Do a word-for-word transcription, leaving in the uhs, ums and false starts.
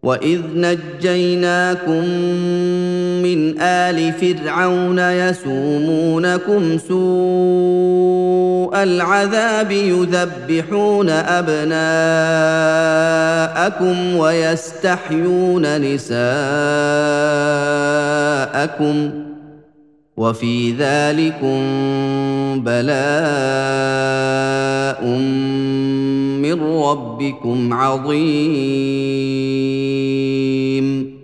وَإِذْ نَجَّيْنَاكُم مِّنْ آلِ فِرْعَوْنَ يَسُومُونَكُمْ سُوءَ الْعَذَابِ يُذَبِّحُونَ أَبْنَاءَكُمْ وَيَسْتَحْيُونَ نِسَاءَكُمْ ۚ وَفِي ذَٰلِكُم بَلَاءٌ مِّن رَّبِّكُمْ عَظِيمٌ